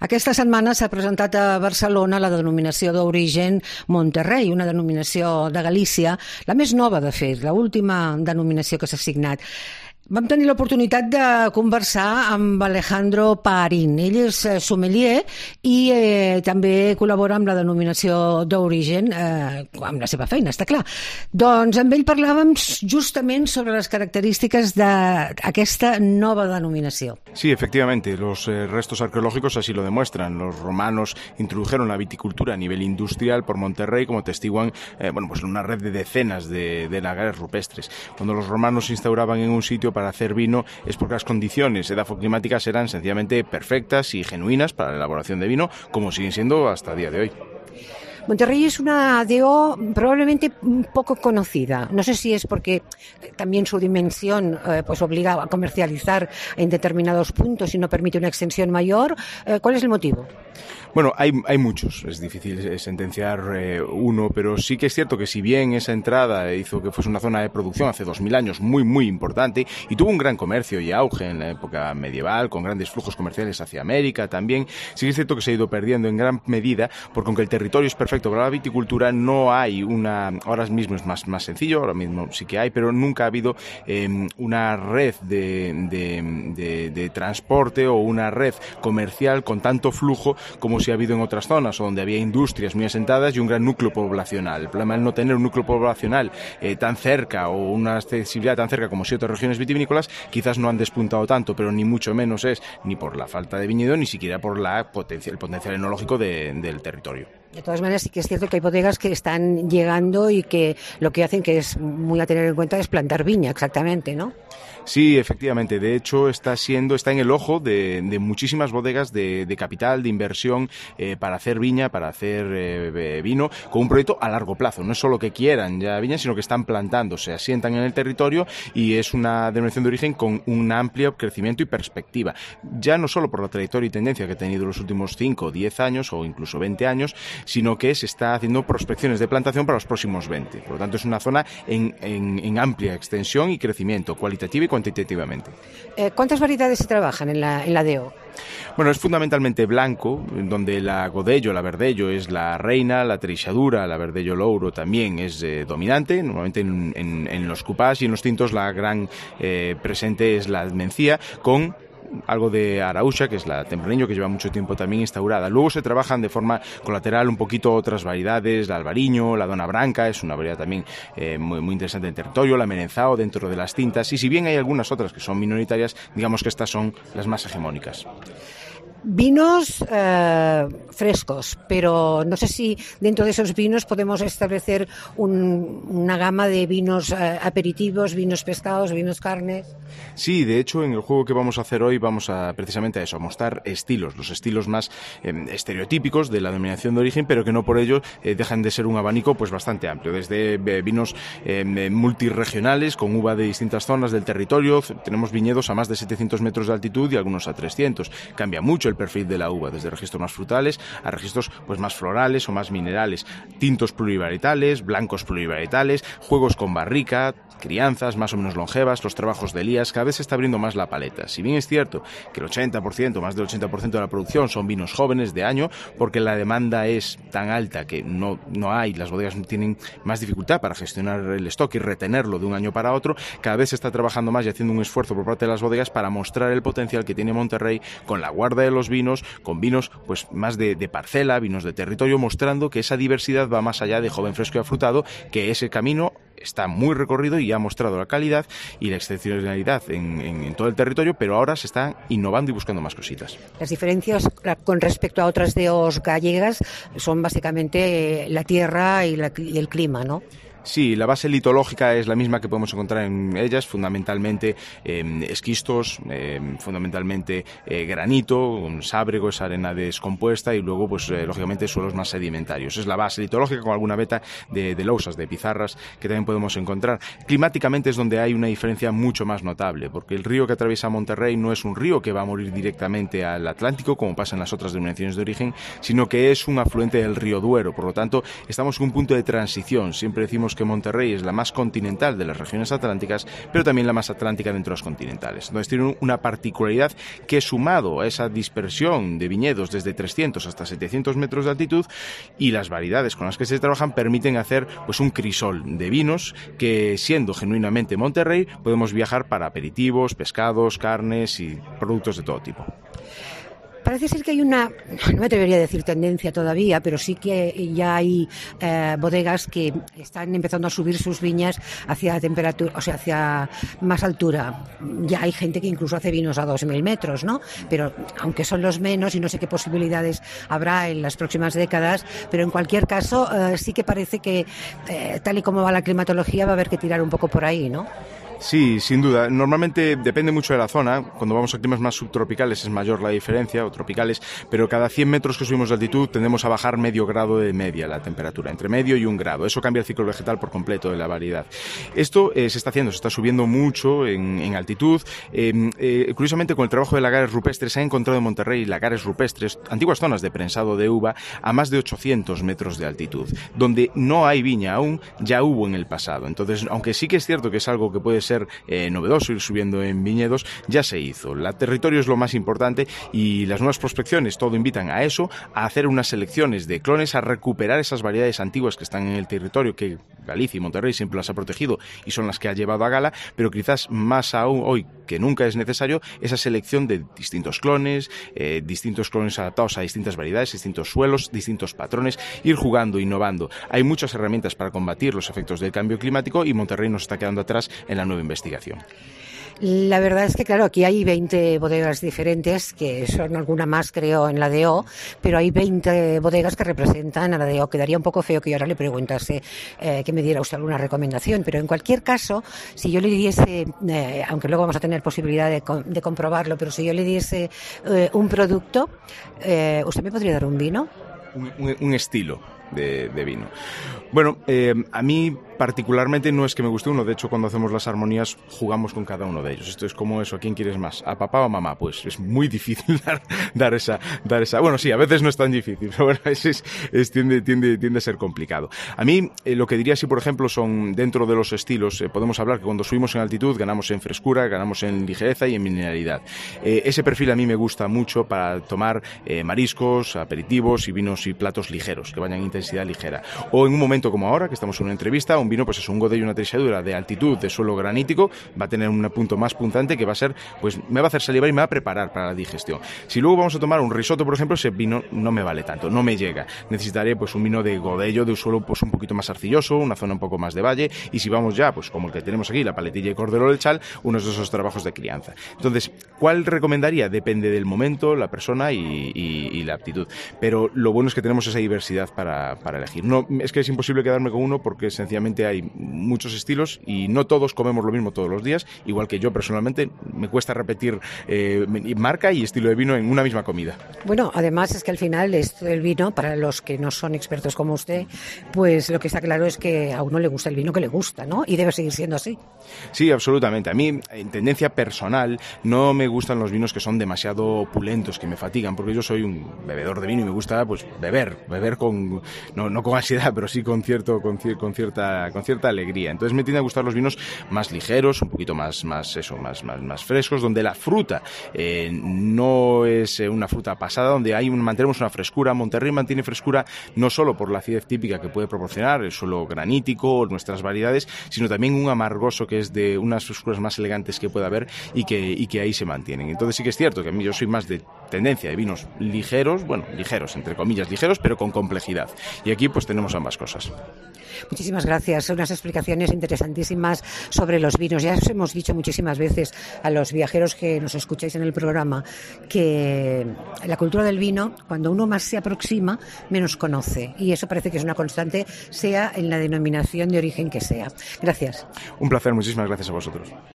Aquesta setmana s'ha presentat a Barcelona la denominació d'origen Monterrey, una denominació de Galícia, la més nova, de fet, l'última denominació que s'ha signat. Vam tenir l'oportunitat de conversar amb Alejandro Pajarín. Ell és sommelier i també col·labora amb la denominació d'origen, amb la seva feina, està clar. Doncs amb ell parlàvem justament sobre les característiques d'aquesta nova denominació. Sí, efectivamente, los restos arqueológicos así lo demuestran. Los romanos introdujeron la viticultura a nivel industrial por Monterrey, como testiguan pues una red de decenas de lagares rupestres. Cuando los romanos se instauraban en un sitio para hacer vino es porque las condiciones edafoclimáticas eran sencillamente perfectas y genuinas para la elaboración de vino, como siguen siendo hasta el día de hoy. Monterrey es una DO probablemente poco conocida. No sé si es porque también su dimensión pues obliga a comercializar en determinados puntos y no permite una extensión mayor. ¿Cuál es el motivo? Bueno, hay muchos, es difícil sentenciar uno, pero sí que es cierto que si bien esa entrada hizo que fuese una zona de producción hace 2000 años muy importante y tuvo un gran comercio y auge en la época medieval, con grandes flujos comerciales hacia América también, sí que es cierto que se ha ido perdiendo en gran medida, porque aunque el territorio es perfecto para la viticultura, no hay ahora mismo es más sencillo, ahora mismo sí que hay, pero nunca ha habido una red de transporte o una red comercial con tanto flujo como si ha habido en otras zonas, donde había industrias muy asentadas y un gran núcleo poblacional. El problema es no tener un núcleo poblacional tan cerca o una accesibilidad tan cerca como si otras regiones vitivinícolas, quizás no han despuntado tanto, pero ni mucho menos es ni por la falta de viñedo, ni siquiera por el potencial enológico del territorio. De todas maneras, sí que es cierto que hay bodegas que están llegando y que lo que hacen, que es muy a tener en cuenta, es plantar viña, exactamente, ¿no? Sí, efectivamente. De hecho, está en el ojo de muchísimas bodegas de capital, de inversión, para hacer viña, para hacer vino, con un proyecto a largo plazo. No es solo que quieran ya viña, sino que están plantando, se asientan en el territorio y es una denominación de origen con un amplio crecimiento y perspectiva. Ya no solo por la trayectoria y tendencia que ha tenido los últimos 5, 10 años o incluso 20 años, sino que se está haciendo prospecciones de plantación para los próximos 20. Por lo tanto, es una zona en amplia extensión y crecimiento, cualitativa y cuantitativamente. ¿Cuántas variedades se trabajan en la DO? Bueno, es fundamentalmente blanco, donde la Godello, la Verdello es la reina, la Treixadura, la Verdello Louro también es dominante, normalmente en los cupás, y en los tintos la gran presente es la Mencía, con algo de Araúcha, que es la Tempranillo, que lleva mucho tiempo también instaurada. Luego se trabajan de forma colateral un poquito otras variedades, la Albariño, la Dona Branca, es una variedad también muy interesante en territorio, la Merenzao dentro de las tintas, y si bien hay algunas otras que son minoritarias, digamos que estas son las más hegemónicas. Vinos frescos, pero no sé si dentro de esos vinos podemos establecer una gama de vinos aperitivos, vinos pescados, vinos carnes. Sí, de hecho, en el juego que vamos a hacer hoy vamos precisamente a eso, a mostrar los estilos más estereotípicos de la denominación de origen, pero que no por ello dejan de ser un abanico pues bastante amplio, desde vinos multirregionales con uva de distintas zonas del territorio. Tenemos viñedos a más de 700 metros de altitud y algunos a 300. Cambia mucho el perfil de la uva, desde registros más frutales a registros pues más florales o más minerales, tintos plurivarietales, blancos plurivarietales, juegos con barrica, crianzas más o menos longevas, los trabajos de Elías. Cada vez se está abriendo más la paleta. Si bien es cierto que el 80%, más del 80% de la producción son vinos jóvenes de año, porque la demanda es tan alta que no hay, las bodegas tienen más dificultad para gestionar el stock y retenerlo de un año para otro, cada vez se está trabajando más y haciendo un esfuerzo por parte de las bodegas para mostrar el potencial que tiene Monterrey con la guarda de los vinos, con vinos pues más de parcela, vinos de territorio, mostrando que esa diversidad va más allá de joven, fresco y afrutado, que ese camino está muy recorrido y ha mostrado la calidad y la excepcionalidad en todo el territorio, pero ahora se está innovando y buscando más cositas. Las diferencias con respecto a otras DOs gallegas son básicamente la tierra y el clima, ¿no? Sí, la base litológica es la misma que podemos encontrar en ellas, fundamentalmente esquistos, fundamentalmente granito, un sábrego, esa arena descompuesta, y luego, pues lógicamente, suelos más sedimentarios. Es la base litológica con alguna veta de lousas, de pizarras, que también podemos encontrar. Climáticamente es donde hay una diferencia mucho más notable, porque el río que atraviesa Monterrey no es un río que va a morir directamente al Atlántico, como pasa en las otras denominaciones de origen, sino que es un afluente del río Duero. Por lo tanto, estamos en un punto de transición. Siempre decimos que Monterrey es la más continental de las regiones atlánticas, pero también la más atlántica dentro de los continentales. Entonces tiene una particularidad que, sumado a esa dispersión de viñedos desde 300 hasta 700 metros de altitud y las variedades con las que se trabajan, permiten hacer pues un crisol de vinos que, siendo genuinamente Monterrey, podemos viajar para aperitivos, pescados, carnes y productos de todo tipo. Parece ser que hay una, no me atrevería a decir tendencia todavía, pero sí que ya hay bodegas que están empezando a subir sus viñas hacia temperatura, o sea, hacia más altura. Ya hay gente que incluso hace vinos a 2.000 metros, ¿no? Pero aunque son los menos y no sé qué posibilidades habrá en las próximas décadas, pero en cualquier caso sí que parece que tal y como va la climatología va a haber que tirar un poco por ahí, ¿no? Sí, sin duda. Normalmente depende mucho de la zona. Cuando vamos a climas más subtropicales es mayor la diferencia, o tropicales, pero cada 100 metros que subimos de altitud tendemos a bajar medio grado de media la temperatura, entre medio y 1 grado. Eso cambia el ciclo vegetal por completo de la variedad. Esto se está haciendo, se está subiendo mucho en altitud. Curiosamente, con el trabajo de lagares rupestres, se ha encontrado en Monterrey lagares rupestres, antiguas zonas de prensado de uva, a más de 800 metros de altitud, donde no hay viña aún, ya hubo en el pasado. Entonces, aunque sí que es cierto que es algo que puede ser novedoso ir subiendo en viñedos, ya se hizo. El territorio es lo más importante y las nuevas prospecciones todo invitan a eso, a hacer unas selecciones de clones, a recuperar esas variedades antiguas que están en el territorio, que Galicia y Monterrey siempre las ha protegido y son las que ha llevado a gala, pero quizás más aún hoy que nunca es necesario esa selección de distintos clones adaptados a distintas variedades, distintos suelos, distintos patrones, ir jugando, innovando. Hay muchas herramientas para combatir los efectos del cambio climático y Monterrey nos está quedando atrás en la nueva investigación. La verdad es que, claro, aquí hay 20 bodegas diferentes, que son alguna más, creo, en la DO, pero hay 20 bodegas que representan a la DO. Quedaría un poco feo que yo ahora le preguntase que me diera usted alguna recomendación, pero en cualquier caso, si yo le diese, aunque luego vamos a tener posibilidad de comprobarlo, pero si yo le diese un producto, ¿usted me podría dar un vino? Un estilo de vino. Bueno, a mí particularmente no es que me guste uno, de hecho cuando hacemos las armonías jugamos con cada uno de ellos. Esto es como eso, ¿a quién quieres más? ¿A papá o a mamá? Pues es muy difícil dar esa, bueno, sí, a veces no es tan difícil, pero bueno, tiende a ser complicado. A mí lo que diría, si por ejemplo son dentro de los estilos, podemos hablar que cuando subimos en altitud ganamos en frescura, ganamos en ligereza y en mineralidad. Ese perfil a mí me gusta mucho para tomar mariscos, aperitivos y vinos y platos ligeros, que vayan en intensidad ligera. O en un momento como ahora, que estamos en una entrevista, un vino pues es un godello, una trisadura de altitud, de suelo granítico, va a tener un punto más puntante que va a ser, pues me va a hacer salivar y me va a preparar para la digestión. Si luego vamos a tomar un risotto, por ejemplo, ese vino no me vale tanto, no me llega. Necesitaré pues un vino de godello, de un suelo pues un poquito más arcilloso, una zona un poco más de valle, y si vamos ya, pues como el que tenemos aquí, la paletilla y cordero del chal, unos de esos trabajos de crianza. Entonces, ¿cuál recomendaría? Depende del momento, la persona y la aptitud. Pero lo bueno es que tenemos esa diversidad para elegir. No, es que es imposible quedarme con uno porque sencillamente hay muchos estilos y no todos comemos lo mismo todos los días, igual que yo personalmente me cuesta repetir marca y estilo de vino en una misma comida. Bueno, además es que al final el vino, para los que no son expertos como usted, pues lo que está claro es que a uno le gusta el vino que le gusta, ¿no? Y debe seguir siendo así. Sí, absolutamente. A mí, en tendencia personal, no me gustan los vinos que son demasiado opulentos, que me fatigan, porque yo soy un bebedor de vino y me gusta pues beber con no con ansiedad, pero sí con cierta alegría. Entonces me tiende a gustar los vinos más ligeros, un poquito más frescos, donde la fruta no es una fruta pasada, donde mantenemos una frescura. Monterrey mantiene frescura no solo por la acidez típica que puede proporcionar el suelo granítico, nuestras variedades, sino también un amargoso que es de unas frescuras más elegantes que puede haber y que ahí se mantienen. Entonces sí que es cierto que a mí yo soy más de tendencia de vinos ligeros, entre comillas ligeros, pero con complejidad. Y aquí pues tenemos ambas cosas. Muchísimas gracias. Unas explicaciones interesantísimas sobre los vinos. Ya os hemos dicho muchísimas veces a los viajeros que nos escucháis en el programa que la cultura del vino, cuando uno más se aproxima, menos conoce. Y eso parece que es una constante, sea en la denominación de origen que sea. Gracias. Un placer. Muchísimas gracias a vosotros.